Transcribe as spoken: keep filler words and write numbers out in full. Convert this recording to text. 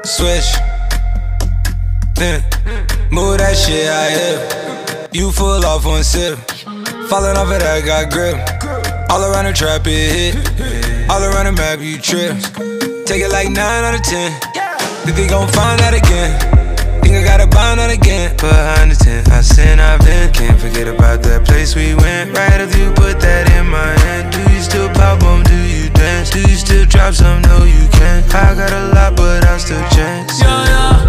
Switch. Yeah. Move that shit out here. You full off one sip. Falling off it, I got grip. All around the trap, it hit. All around the map, you trip. Take it like nine out of ten. Think they gon' find that again. Think I gotta bind that again. Behind the tent, I sin, I've been. Can't forget about that place we went. Right after you put that in my hand. Do you still pop on? Do you dance? Do you still drop some? No, you can't. I got a lot, but I still chance. Yeah, yeah.